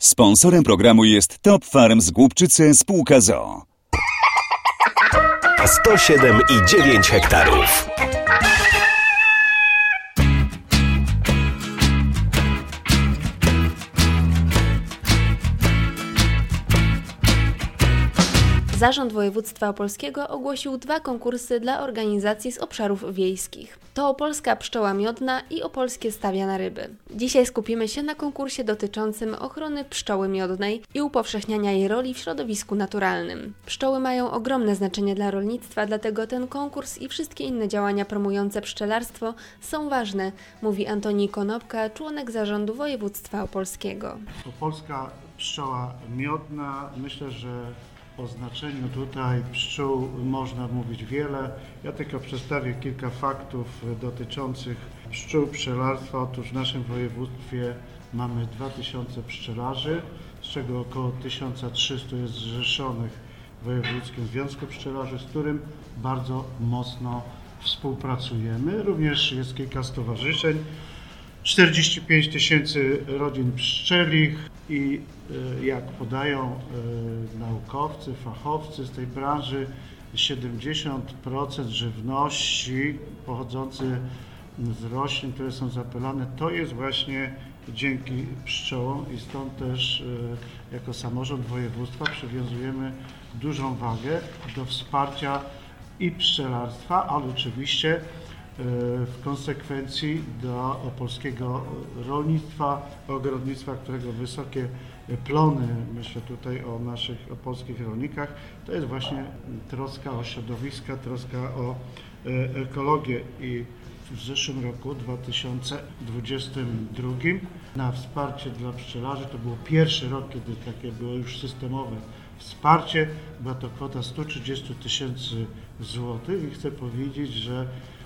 Sponsorem programu jest Top Farm z Głubczyce spółka z o.o. 107,9 hektarów. Zarząd Województwa Opolskiego ogłosił 2 konkursy dla organizacji z obszarów wiejskich. To Opolska Pszczoła Miodna i Opolskie Stawia na Ryby. Dzisiaj skupimy się na konkursie dotyczącym ochrony pszczoły miodnej i upowszechniania jej roli w środowisku naturalnym. Pszczoły mają ogromne znaczenie dla rolnictwa, dlatego ten konkurs i wszystkie inne działania promujące pszczelarstwo są ważne, mówi Antoni Konopka, członek zarządu Województwa Opolskiego. Opolska Pszczoła Miodna, myślę, że o znaczeniu tutaj pszczół można mówić wiele. Ja tylko przedstawię kilka faktów dotyczących pszczół, pszczelarstwa. Otóż w naszym województwie mamy 2000 pszczelarzy, z czego około 1300 jest zrzeszonych w Wojewódzkim Związku Pszczelarzy, z którym bardzo mocno współpracujemy. Również jest kilka stowarzyszeń. 45 tysięcy rodzin pszczelich i jak podają naukowcy, fachowcy z tej branży, 70% żywności pochodzącej z roślin, które są zapylane, to jest właśnie dzięki pszczołom i stąd też jako samorząd województwa przywiązujemy dużą wagę do wsparcia i pszczelarstwa, ale oczywiście w konsekwencji do opolskiego rolnictwa, ogrodnictwa, którego wysokie plony, myślę tutaj o naszych opolskich rolnikach, to jest właśnie troska o środowiska, troska o ekologię i w zeszłym roku, 2022, na wsparcie dla pszczelarzy, to był pierwszy rok, kiedy takie było już systemowe wsparcie, była to kwota 130 tysięcy złotych i chcę powiedzieć, że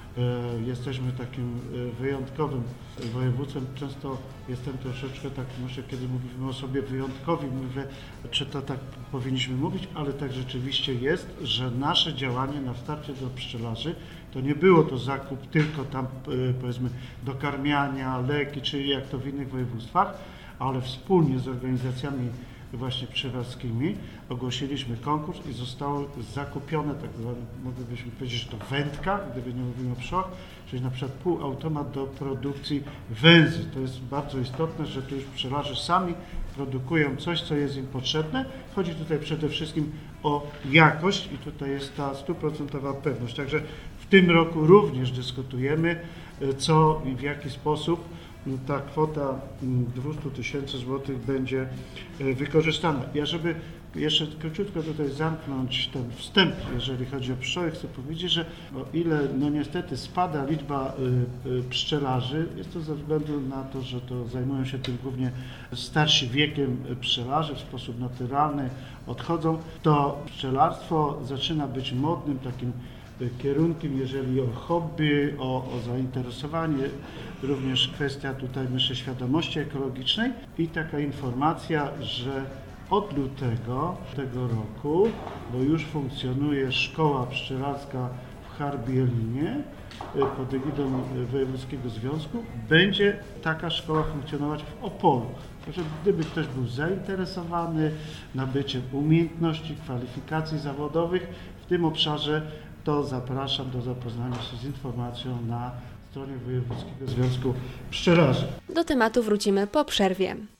jesteśmy takim wyjątkowym województwem. Często jestem troszeczkę tak, może kiedy mówimy o sobie wyjątkowi, mówię, czy to tak powinniśmy mówić, ale tak rzeczywiście jest, że nasze działanie na wsparcie dla pszczelarzy to nie było to zakup tylko tam powiedzmy dokarmiania, leki, czy jak to w innych województwach, ale wspólnie z organizacjami właśnie pszczelarskimi ogłosiliśmy konkurs i zostało zakupione, tak moglibyśmy powiedzieć, że to wędka, gdyby nie mówimy o pszczołach, czyli na przykład półautomat do produkcji węzy. To jest bardzo istotne, że tu już pszczelarze sami produkują coś, co jest im potrzebne. Chodzi tutaj przede wszystkim o jakość i tutaj jest ta 100% pewność. Także w tym roku również dyskutujemy, co i w jaki sposób ta kwota 200 tysięcy złotych będzie wykorzystana. Ja, żeby jeszcze króciutko tutaj zamknąć ten wstęp, jeżeli chodzi o pszczoły, chcę powiedzieć, że o ile no niestety spada liczba pszczelarzy, jest to ze względu na to, że to zajmują się tym głównie starsi wiekiem pszczelarze, w sposób naturalny odchodzą, to pszczelarstwo zaczyna być modnym takim kierunkiem, jeżeli o hobby, o zainteresowanie, również kwestia tutaj myślę świadomości ekologicznej i taka informacja, że od lutego tego roku, bo już funkcjonuje szkoła pszczelarska w Harbielinie pod egidą Wojewódzkiego Związku, będzie taka szkoła funkcjonować w Opolu. Także gdyby ktoś był zainteresowany nabyciem umiejętności, kwalifikacji zawodowych w tym obszarze, to zapraszam do zapoznania się z informacją na stronie Wojewódzkiego Związku Pszczelarzy. Do tematu wrócimy po przerwie.